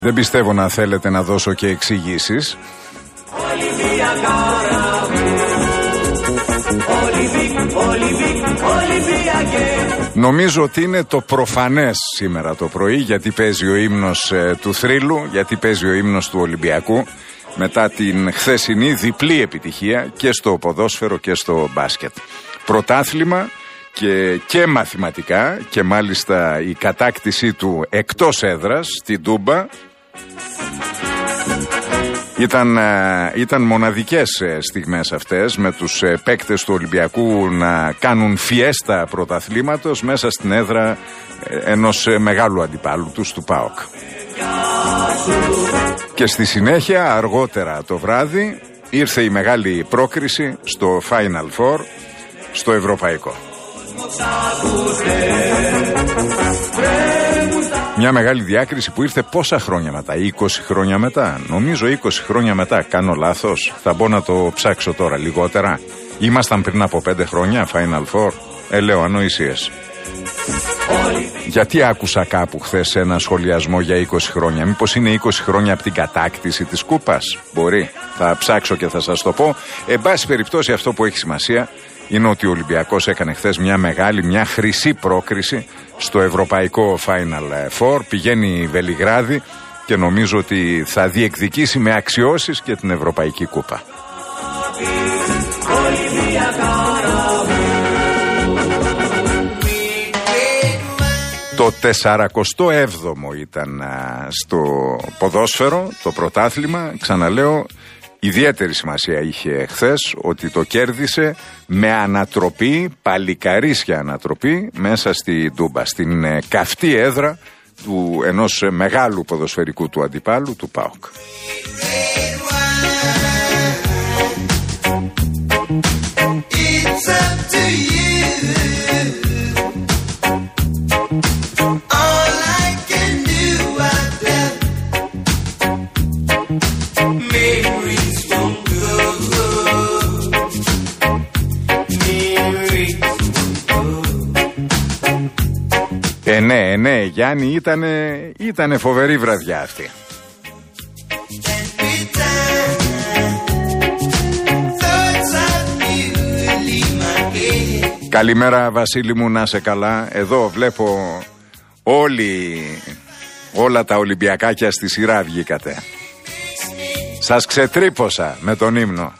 Δεν πιστεύω να θέλετε να δώσω και εξηγήσεις. Νομίζω ότι είναι το προφανές σήμερα το πρωί, γιατί παίζει ο ύμνος του θρύλου, γιατί παίζει ο ύμνος του Ολυμπιακού, μετά την χθεσινή διπλή επιτυχία και στο ποδόσφαιρο και στο μπάσκετ. Πρωτάθλημα και μαθηματικά, και μάλιστα η κατάκτησή του εκτός έδρας στην Τούμπα ήταν μοναδικές στιγμές αυτές, με τους παίκτες του Ολυμπιακού να κάνουν φιέστα πρωταθλήματος μέσα στην έδρα ενός μεγάλου αντιπάλου τους, του ΠΑΟΚ. Και στη συνέχεια, αργότερα το βράδυ, ήρθε η μεγάλη πρόκριση στο Final Four, στο Ευρωπαϊκό. Μια μεγάλη διάκριση που ήρθε πόσα χρόνια μετά, 20 χρόνια μετά, νομίζω 20 χρόνια μετά, κάνω λάθος, θα μπω να το ψάξω τώρα, λιγότερα. Ήμασταν πριν από 5 χρόνια Final Four, λέω ανοησίες. Γιατί άκουσα κάπου χθες ένα σχολιασμό για 20 χρόνια, μήπως είναι 20 χρόνια από την κατάκτηση της κούπας, μπορεί, θα ψάξω και θα σας το πω. Εν πάση περιπτώσει, αυτό που έχει σημασία είναι ότι ο Ολυμπιακός έκανε χθες μια μεγάλη, μια χρυσή πρόκριση στο ευρωπαϊκό Final Four. Πηγαίνει η Βελιγράδη και νομίζω ότι θα διεκδικήσει με αξιώσεις και την Ευρωπαϊκή Κούπα. Το 47ο ήταν στο ποδόσφαιρο, το πρωτάθλημα, ξαναλέω. Ιδιαίτερη σημασία είχε χθες ότι το κέρδισε με ανατροπή, παλικαρίσια ανατροπή, μέσα στη Τούμπα, στην καυτή έδρα του ενός μεγάλου ποδοσφαιρικού του αντιπάλου, του ΠΑΟΚ. Ναι, Γιάννη, ήτανε φοβερή βραδιά αυτή. Καλημέρα Βασίλη μου, να σε καλά. Εδώ βλέπω όλα τα Ολυμπιακάκια στη σειρά βγήκατε. Σας ξετρύπωσα με τον ύμνο.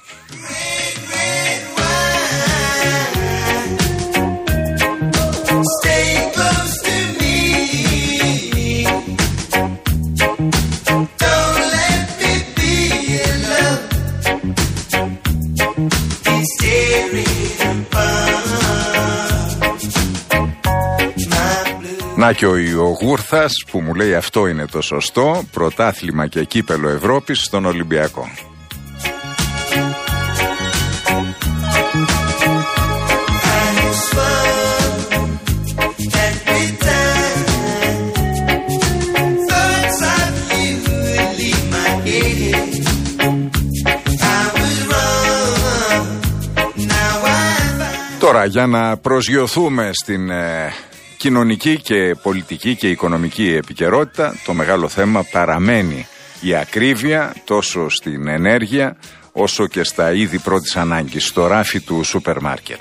Να και ο Ιωγούρθας που μου λέει αυτό είναι το σωστό, πρωτάθλημα και κύπελο Ευρώπης στον Ολυμπιακό. Τώρα για να προσγειωθούμε στην κοινωνική και πολιτική και οικονομική επικαιρότητα, το μεγάλο θέμα παραμένει η ακρίβεια τόσο στην ενέργεια όσο και στα είδη πρώτης ανάγκης, στο ράφι του σούπερ μάρκετ.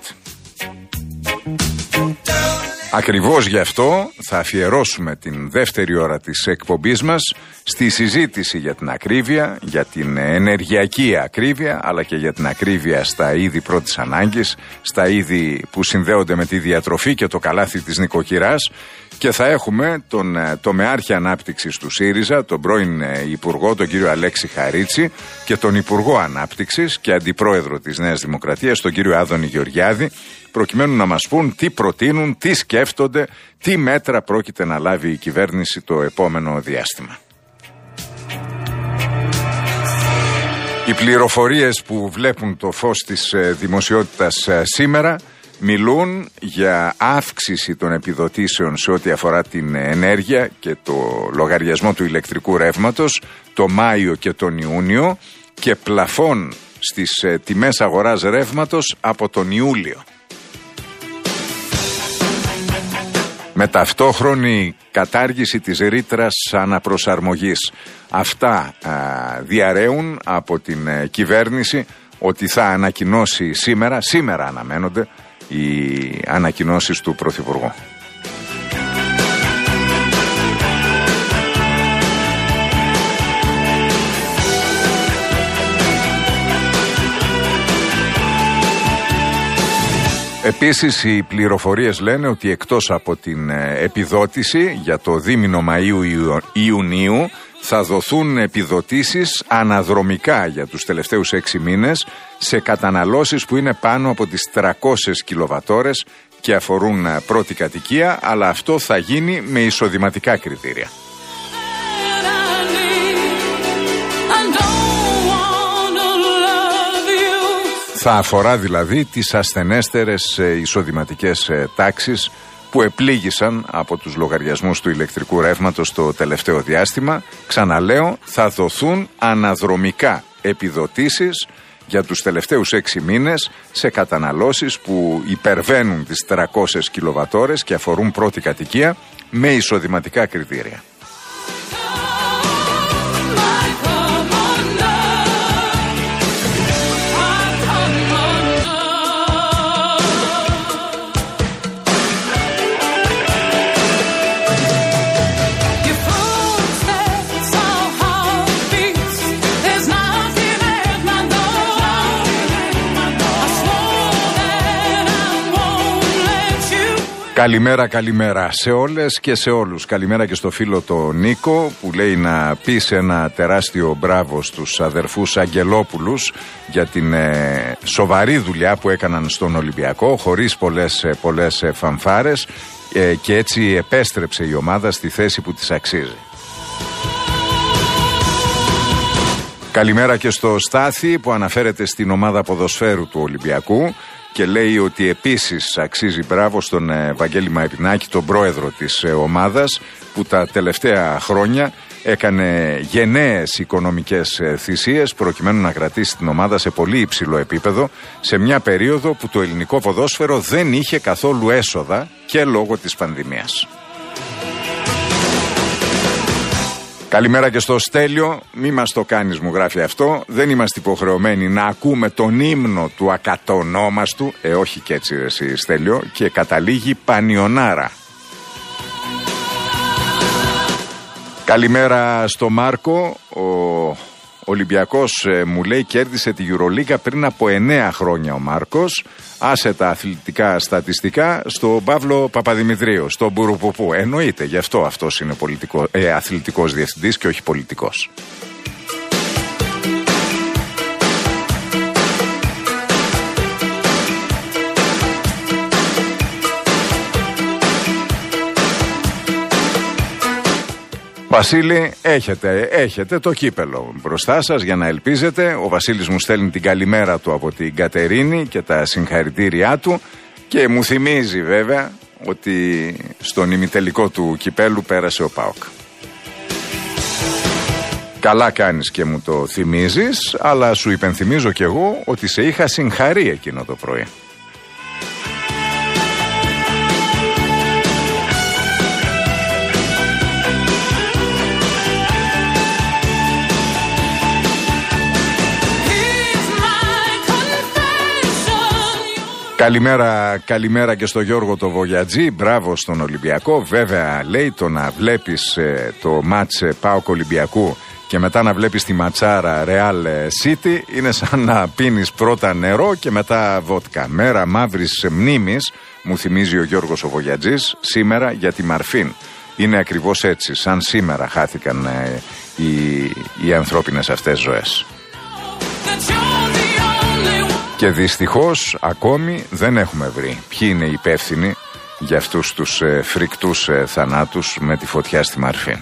Ακριβώς γι' αυτό θα αφιερώσουμε την δεύτερη ώρα της εκπομπής μας στη συζήτηση για την ακρίβεια, για την ενεργειακή ακρίβεια, αλλά και για την ακρίβεια στα είδη πρώτης ανάγκης, στα είδη που συνδέονται με τη διατροφή και το καλάθι της νοικοκυράς, και θα έχουμε τον τομεάρχη ανάπτυξης του ΣΥΡΙΖΑ, τον πρώην Υπουργό, τον κύριο Αλέξη Χαρίτση, και τον Υπουργό Ανάπτυξης και Αντιπρόεδρο της Νέας Δημοκρατίας, τον κύριο Άδωνη Γεωργιάδη, προκειμένου να μας πούν τι προτείνουν, τι σκέφτονται, τι μέτρα πρόκειται να λάβει η κυβέρνηση το επόμενο διάστημα. Οι πληροφορίες που βλέπουν το φως της δημοσιότητας σήμερα μιλούν για αύξηση των επιδοτήσεων σε ό,τι αφορά την ενέργεια και το λογαριασμό του ηλεκτρικού ρεύματος το Μάιο και τον Ιούνιο, και πλαφών στις τιμές αγοράς ρεύματος από τον Ιούλιο. με ταυτόχρονη κατάργηση της ρήτρας αναπροσαρμογής. Αυτά διαρρέουν από την κυβέρνηση ότι θα ανακοινώσει σήμερα αναμένονται οι ανακοινώσεις του Πρωθυπουργού. Επίσης οι πληροφορίες λένε ότι εκτός από την επιδότηση για το δίμηνο Μαΐου-Ιουνίου θα δοθούν επιδοτήσεις αναδρομικά για τους τελευταίους 6 μήνες σε καταναλώσεις που είναι πάνω από τις 300 κιλοβατόρες και αφορούν πρώτη κατοικία, αλλά αυτό θα γίνει με εισοδηματικά κριτήρια. Θα αφορά δηλαδή τις ασθενέστερες εισοδηματικές τάξεις που επλήγησαν από τους λογαριασμούς του ηλεκτρικού ρεύματος το τελευταίο διάστημα. Ξαναλέω, θα δοθούν αναδρομικά επιδοτήσεις για τους τελευταίους 6 μήνες σε καταναλώσεις που υπερβαίνουν τις 300 κιλοβατόρες και αφορούν πρώτη κατοικία με εισοδηματικά κριτήρια. Καλημέρα σε όλες και σε όλους. Καλημέρα και στο φίλο το Νίκο που λέει να πεις ένα τεράστιο μπράβο στους αδερφούς Αγγελόπουλους για την σοβαρή δουλειά που έκαναν στον Ολυμπιακό χωρίς πολλές φανφάρες και έτσι επέστρεψε η ομάδα στη θέση που της αξίζει. Καλημέρα και στο Στάθη που αναφέρεται στην ομάδα ποδοσφαίρου του Ολυμπιακού και λέει ότι επίσης αξίζει μπράβο στον Βαγγέλη Μαϊπινάκη, τον πρόεδρο της ομάδας, που τα τελευταία χρόνια έκανε γενναίες οικονομικές θυσίες προκειμένου να κρατήσει την ομάδα σε πολύ υψηλό επίπεδο σε μια περίοδο που το ελληνικό ποδόσφαιρο δεν είχε καθόλου έσοδα και λόγω της πανδημίας. Καλημέρα και στο Στέλιο, μη μας το κάνεις μου γράφει αυτό, δεν είμαστε υποχρεωμένοι να ακούμε τον ύμνο του ακατονόμαστου, όχι και έτσι εσύ Στέλιο, και καταλήγει Πανιονάρα. Καλημέρα στο Μάρκο, ο Ολυμπιακός μου λέει κέρδισε τη Euroliga πριν από 9 χρόνια ο Μάρκος, άσε τα αθλητικά στατιστικά στον Παύλο Παπαδημητρίου, στον Μπουρουποπού. Εννοείται, γι' αυτό αυτός είναι αθλητικός διευθυντής και όχι πολιτικός. Βασίλη, έχετε το κύπελο μπροστά σας για να ελπίζετε. Ο Βασίλης μου στέλνει την καλημέρα του από την Κατερίνη και τα συγχαρητήριά του και μου θυμίζει βέβαια ότι στον ημιτελικό του κυπέλου πέρασε ο ΠΑΟΚ. Καλά κάνεις και μου το θυμίζεις, αλλά σου υπενθυμίζω κι εγώ ότι σε είχα συγχαρεί εκείνο το πρωί. Καλημέρα και στο Γιώργο το Βογιατζή, μπράβο στον Ολυμπιακό. Βέβαια λέει το να βλέπεις το μάτς ΠΑΟΚ Ολυμπιακού και μετά να βλέπεις τη ματσάρα Real City είναι σαν να πίνεις πρώτα νερό και μετά βότκα. Μέρα μαύρης μνήμης μου θυμίζει ο Γιώργος ο Βογιατζής σήμερα για τη Μαρφίν. Είναι ακριβώς έτσι, σαν σήμερα χάθηκαν οι ανθρώπινες αυτές ζωές. Και δυστυχώς ακόμη δεν έχουμε βρει ποιοι είναι οι υπεύθυνοι για αυτούς τους φρικτούς θανάτους με τη φωτιά στη Μαρφίν.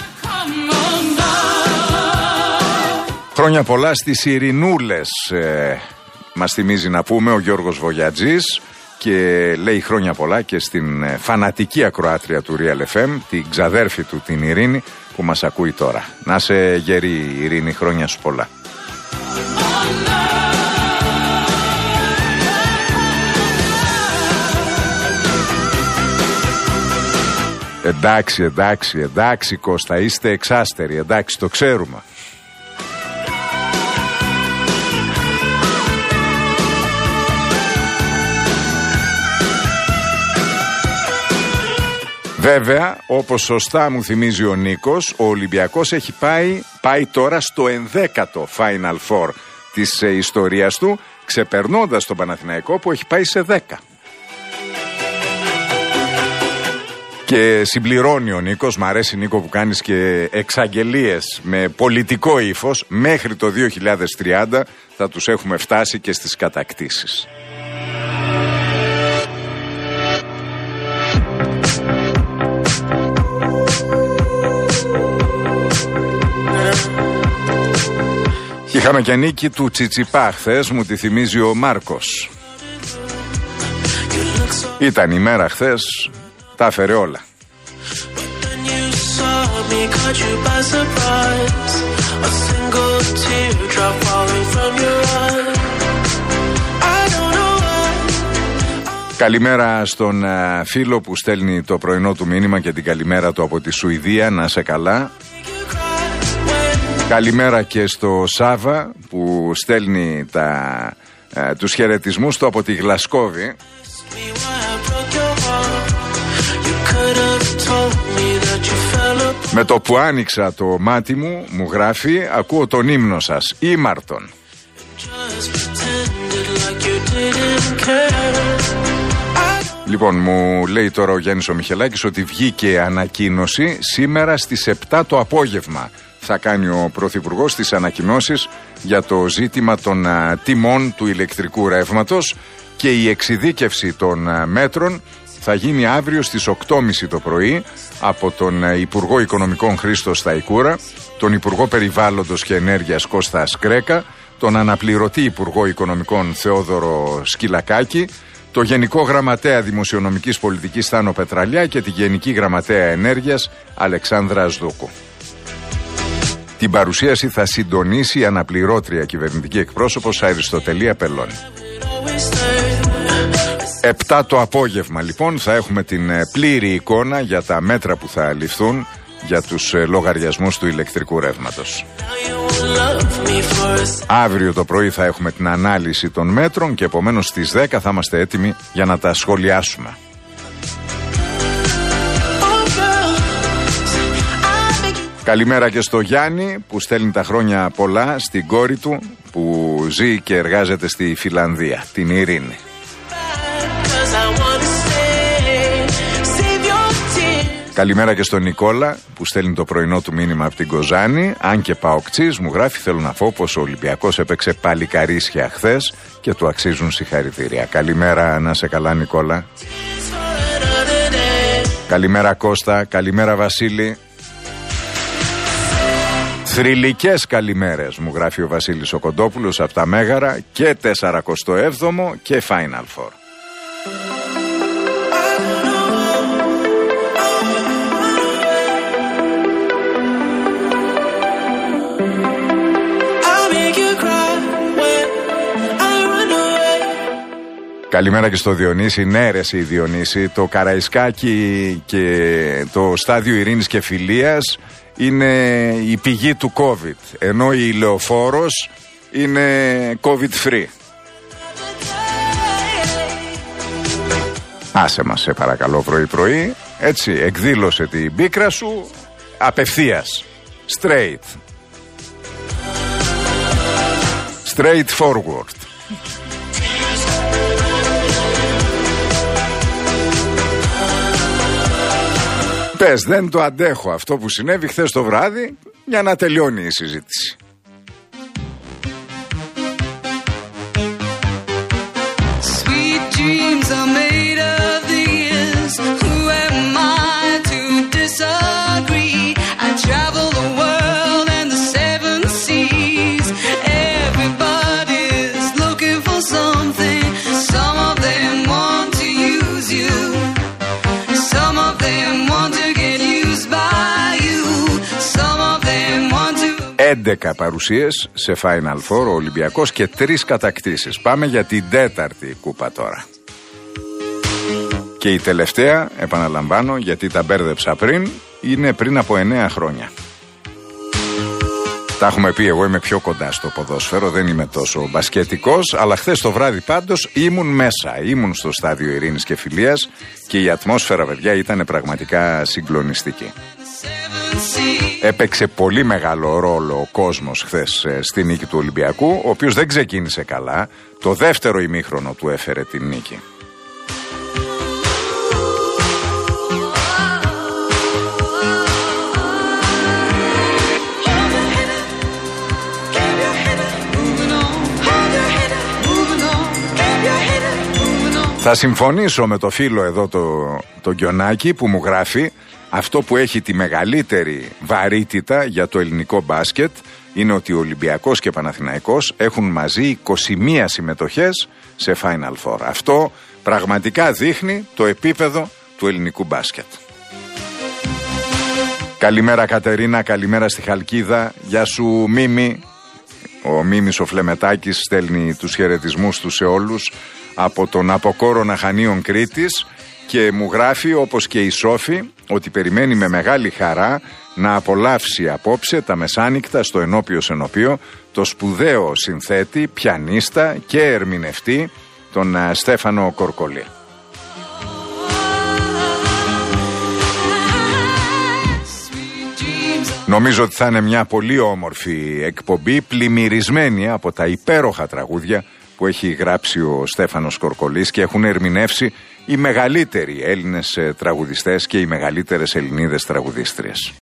Χρόνια πολλά στις Ειρηνούλες μας θυμίζει να πούμε ο Γιώργος Βογιατζής και λέει χρόνια πολλά και στην φανατική ακροάτρια του Real FM, την ξαδέρφη του την Ειρήνη που μας ακούει τώρα. Να σε γερή Ειρήνη, χρόνια σου πολλά. Εντάξει Κώστα, είστε εξάστεροι, εντάξει, το ξέρουμε. Βέβαια, όπως σωστά μου θυμίζει ο Νίκος, ο Ολυμπιακός έχει πάει τώρα στο 11ο Final Four της ιστορίας του, ξεπερνώντας τον Παναθηναϊκό που έχει πάει σε 10. Και συμπληρώνει ο Νίκος, μ' αρέσει Νίκο που κάνεις και εξαγγελίες με πολιτικό ύφος, μέχρι το 2030 θα τους έχουμε φτάσει και στις κατακτήσεις. Είχαμε και νίκη του Τσιτσιπά χθες, μου τη θυμίζει ο Μάρκος. Ήταν η μέρα χθες, τα έφερε όλα. Καλημέρα στον φίλο που στέλνει το πρωινό του μήνυμα και την καλημέρα του από τη Σουηδία, να σε καλά. Καλημέρα και στο Σάβα που στέλνει τους χαιρετισμούς του από τη Γλασκόβη. Με το που άνοιξα το μάτι μου γράφει, ακούω τον ύμνο σας, ήμαρτον. Λοιπόν, μου λέει τώρα ο Γιάννης ο Μιχελάκης ότι βγήκε ανακοίνωση σήμερα στις 7 το απόγευμα. Θα κάνει ο Πρωθυπουργός τις ανακοινώσεις για το ζήτημα των τιμών του ηλεκτρικού ρεύματος και η εξειδίκευση των μέτρων θα γίνει αύριο στις 8.30 το πρωί από τον Υπουργό Οικονομικών Χρήστο Σταϊκούρα, τον Υπουργό Περιβάλλοντος και Ενέργειας Κώστα Σκρέκα, τον Αναπληρωτή Υπουργό Οικονομικών Θεόδωρο Σκυλακάκη, το Γενικό Γραμματέα Δημοσιονομικής Πολιτικής Θάνο Πετραλιά και τη Γενική Γραμματέα Ενέργειας Αλεξάνδρα Ασδούκου. Την παρουσίαση θα συντονίσει η αναπληρώτρια κυβερνητική εκπρόσωπος Αριστοτελία Πελώνη. 7 το απόγευμα λοιπόν θα έχουμε την πλήρη εικόνα για τα μέτρα που θα ληφθούν για τους λογαριασμούς του ηλεκτρικού ρεύματος. Αύριο το πρωί θα έχουμε την ανάλυση των μέτρων και επομένως στις 10 θα είμαστε έτοιμοι για να τα σχολιάσουμε. Καλημέρα και στο Γιάννη που στέλνει τα χρόνια πολλά στην κόρη του που ζει και εργάζεται στη Φιλανδία, την Ειρήνη. Καλημέρα και στον Νικόλα που στέλνει το πρωινό του μήνυμα από την Κοζάνη. Αν και παοκτσής μου γράφει, θέλω να πω πως ο Ολυμπιακός έπαιξε παλικαρίσια χθες και του αξίζουν συγχαρητήρια. Καλημέρα, να σε καλά Νικόλα. Καλημέρα Κώστα, καλημέρα Βασίλη. Θρυλικές καλημέρες μου γράφει ο Βασίλης ο Κοντόπουλος από τα Μέγαρα και 47ο και Final Four. Καλημέρα και στο Διονύση. Ναι ρε η Διονύση, το Καραϊσκάκι και το στάδιο ειρήνης και φιλίας είναι η πηγή του COVID, ενώ η Λεωφόρος είναι COVID free. Άσε μας σε παρακαλώ πρωί, έτσι εκδήλωσε την πίκρα σου απευθείας, straight forward. Πες, δεν το αντέχω αυτό που συνέβη χθες το βράδυ, για να τελειώνει η συζήτηση. ...11 παρουσίες σε Final Four ο Ολυμπιακός και 3 κατακτήσεις. Πάμε για την 4η κούπα τώρα. Και η τελευταία, επαναλαμβάνω γιατί τα μπέρδεψα πριν, είναι πριν από 9 χρόνια. Τα έχουμε πει, εγώ είμαι πιο κοντά στο ποδόσφαιρο, δεν είμαι τόσο μπασκετικός, αλλά χθες το βράδυ πάντως ήμουν μέσα, ήμουν στο στάδιο Ειρήνης και Φιλίας και η ατμόσφαιρα, παιδιά, ήταν πραγματικά συγκλονιστική. Έπαιξε πολύ μεγάλο ρόλο ο κόσμος χθες στη νίκη του Ολυμπιακού, ο οποίος δεν ξεκίνησε καλά, το δεύτερο ημίχρονο του έφερε την νίκη. Θα συμφωνήσω με το φίλο εδώ το Γκιονάκη που μου γράφει, αυτό που έχει τη μεγαλύτερη βαρύτητα για το ελληνικό μπάσκετ είναι ότι ο Ολυμπιακός και Παναθηναϊκός έχουν μαζί 21 συμμετοχές σε Final Four. Αυτό πραγματικά δείχνει το επίπεδο του ελληνικού μπάσκετ. Καλημέρα Κατερίνα, καλημέρα στη Χαλκίδα. Γεια σου Μίμη. Ο Μίμης ο Φλεμετάκης στέλνει τους χαιρετισμούς του σε όλους από τον Αποκόρονα Χανίων Κρήτης και μου γράφει, όπως και η Σόφη, ότι περιμένει με μεγάλη χαρά να απολαύσει απόψε τα μεσάνυχτα στο Ενώπιος Ενωπείο το σπουδαίο συνθέτη, πιανίστα και ερμηνευτή τον Στέφανο Κορκολή. Νομίζω ότι θα είναι μια πολύ όμορφη εκπομπή, πλημμυρισμένη από τα υπέροχα τραγούδια που έχει γράψει ο Στέφανος Κορκολής και έχουν ερμηνεύσει οι μεγαλύτεροι Έλληνες τραγουδιστές και οι μεγαλύτερες Ελληνίδες τραγουδίστριες.